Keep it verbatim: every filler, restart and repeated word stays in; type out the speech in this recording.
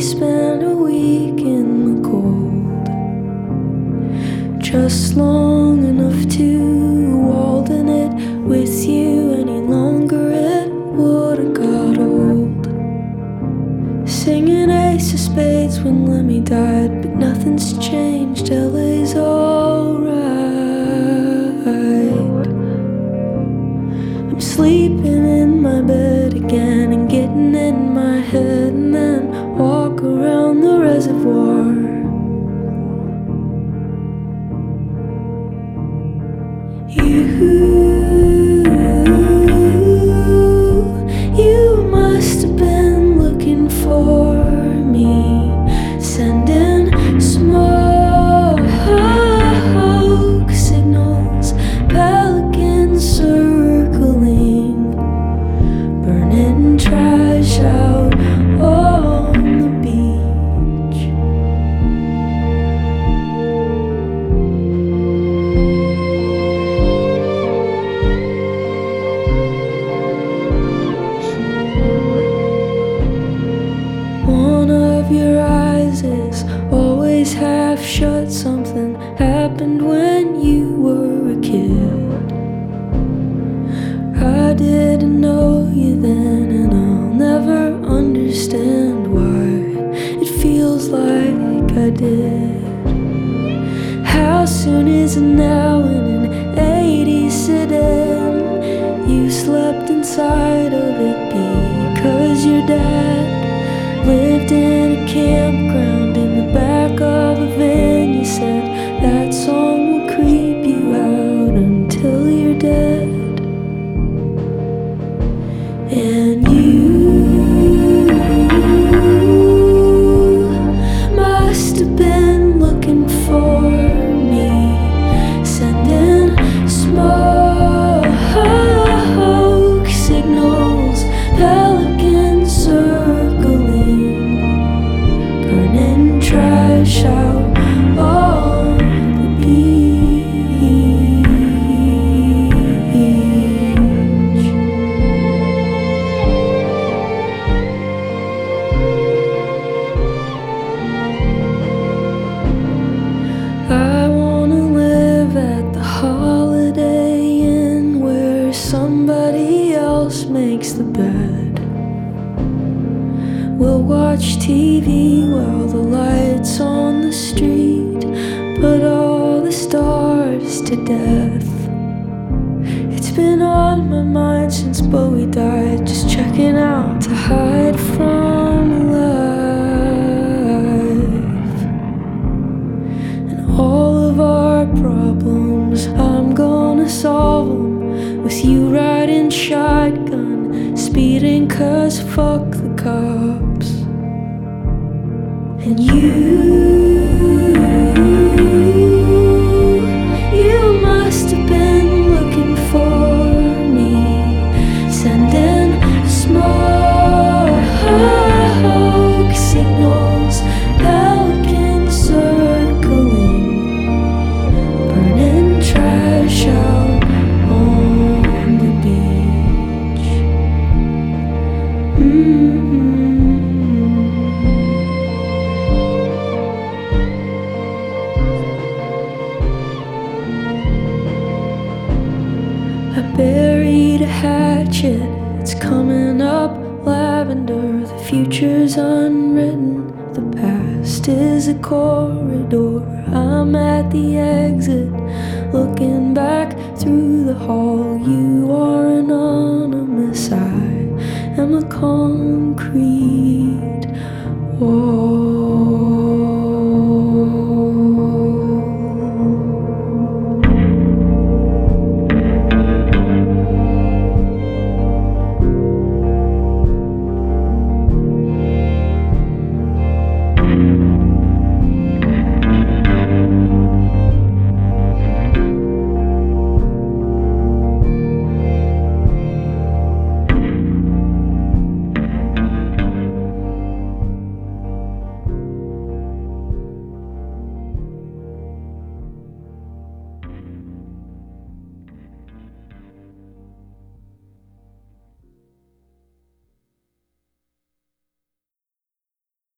spent a week in the cold, just long enough to walden it with you. Any longer it would've got old. Singing Ace of Spades when Lemmy died, but nothing's changed, L A's alright. I'm sleeping in my bed again and getting in my head, and then walk around the reservoir. You, you must have been looking for me, sending smoke signals, pelicans circling, burning trash out on the beach. One of your eyes is always half shut. Something happened when you were a kid. I didn't know you then, and I'll never understand why it feels like I did. How soon is it now in an eighties sedan? You slept inside of it because your dad lived in a campground in the back of a van. You said that song will creep you out until you're dead. And you must have been looking for me, sending smoke signals, pelicans circling, burning trash out on the beach. I wanna live at the Holiday Inn where somebody else makes the bed. We'll watch T V while the lights on the street put all the stars to death. It's been on my mind since Bowie died, just checking out to hide from life. And all of our problems, I'm gonna solve them with you riding shotgun, speeding cause fuck the cops. And you, you must have been looking for me, sending smoke signals, pelicans circling, burning trash out on the beach. Mm-hmm. I buried a hatchet, it's coming up lavender. The future's unwritten, the past is a corridor. I'm at the exit, looking back through the hall. You are anonymous, I am a con